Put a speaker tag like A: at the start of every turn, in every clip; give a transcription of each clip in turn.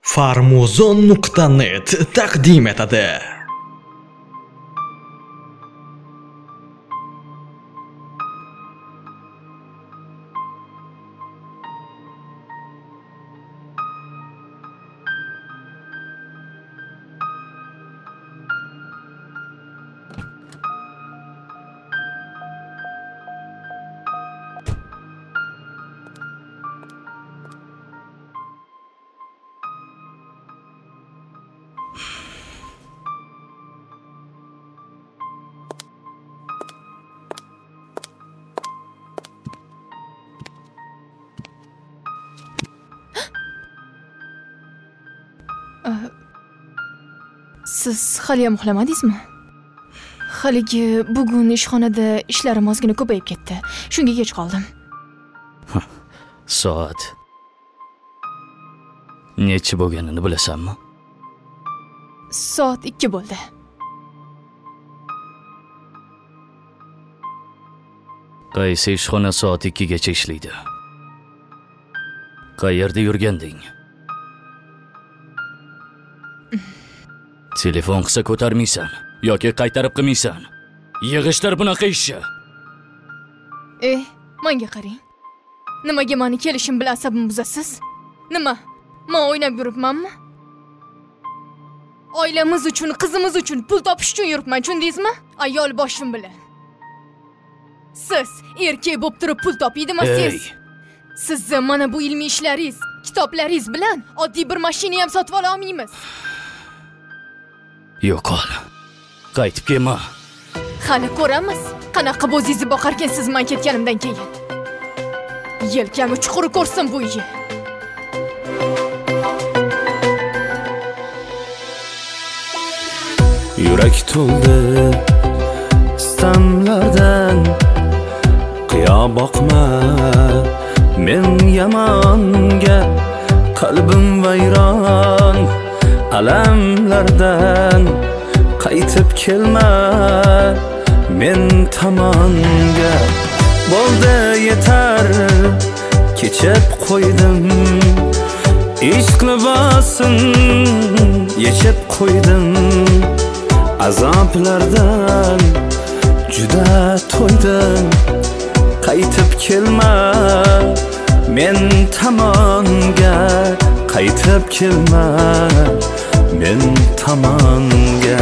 A: Farmuzon.net taqdim etadi.
B: Siz haliyam uxlamadingizmi? Haligi bugun ishxonada ishlarim ozgina ko'payib ketdi. Shunga kech qoldim.
C: Soat necha bo'lganini bilasanmi?
B: Soat 2 bo'ldi.
C: Qaysi ishxona soat 2 gacha ishlaydi? Qayerda yurganding? Telefon qilsa ko'tarmaysan yoki qaytarib qilmaysan. Yig'ishlar bunaqa ishchi.
B: Menga qarang. Nimaga meni kelishim bilan asabimni buzasiz? Nima? Men o'ynab yuribmanmi? Oilamiz uchun, qizimiz uchun pul topish uchun yuribman, tushundingizmi? Ayol boshim bilan. Siz erkak bo'lib turib pul topidimasiz. Sizni mana bu ilmiy ishlaringiz, kitoblaringiz bilan oddiy bir mashina ham sotib ola olmaymiz.
C: Yo'qol. Qaytib kelma.
B: Hali ko'ramiz. Qanaqa bo'zingizni boqarkansiz men ketganimdan keyin. Yelkami chuqur ko'rsin bu yer.
D: Yurak to'ldi istamlardan, qiyo boqma men yamonga, qalbim vayron alamlardan, qaytib kelma men tomonga. Bo'ldi yetar kechib qo'ydim, ishq libosin yechib qo'ydim, azoblardan juda to'ydim. Qaytib kelma men tomonga, qaytib kelma men tomonga.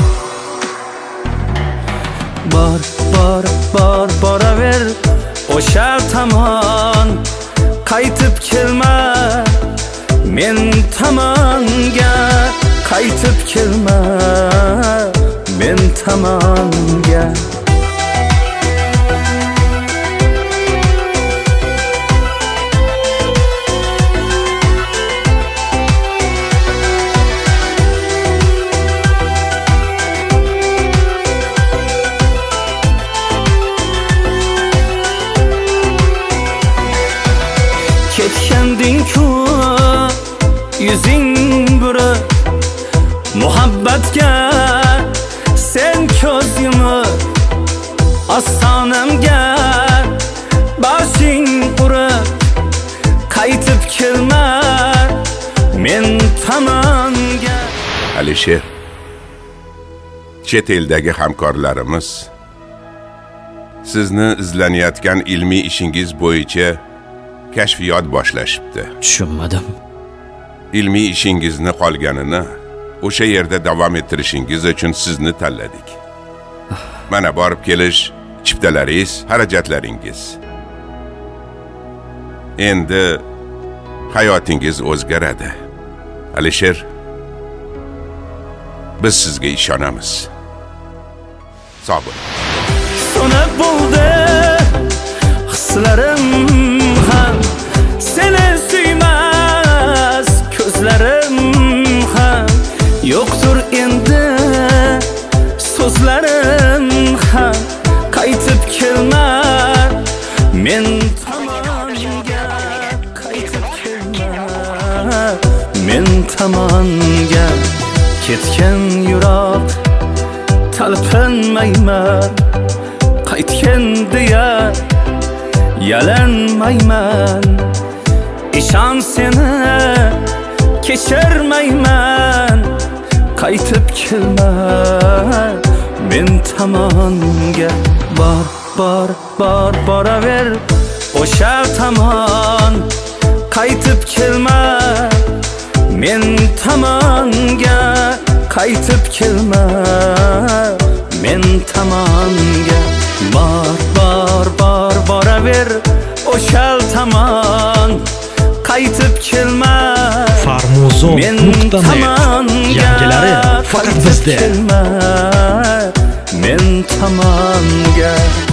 D: Boraver o'sha tomon, qaytib kelma men tomonga, qaytib kelma men tomonga. Ketganding-ku yuzing burib, muhabbatga sen ko'z yumib, ostonamga boshing urib, qaytib kelma men tomonga.
E: Alisher, chet eldagi hamkorlarimiz sizni izlanayotgan ilmiy ishingiz bo'yicha kashfiyot boshlashibdi.
C: Tushunmadim.
E: Ilmiy ishingizni qolganini o'sha yerda davom ettirishingiz uchun sizni tanladik. Mana borib kelish chiptalaringiz, xarajatlaringiz. Endi hayotingiz o'zgaradi. Alisher, biz sizga ishonamiz. Sog' bo'ling.
D: So'nib bo'ldi hislarim ham, seni suymas ko'zlarim ham, yo'qdir endi so'zlarim ham. Qaytib kelma men tomonga, qaytib kelma men tomonga. Ketgan yurak talpinmayman, qaytgan deya yalanmayman. Ishon seni kechirmayman. Qaytib kelma men tomonga. Boraver o'sha tomon. Qaytib kelma men tomonga. Qaytib kelma men tomonga. Boraver o'sha tomon. Qaytib kelma
A: Farmuzon.net yangilari faqat bizda.
D: Men tomonga.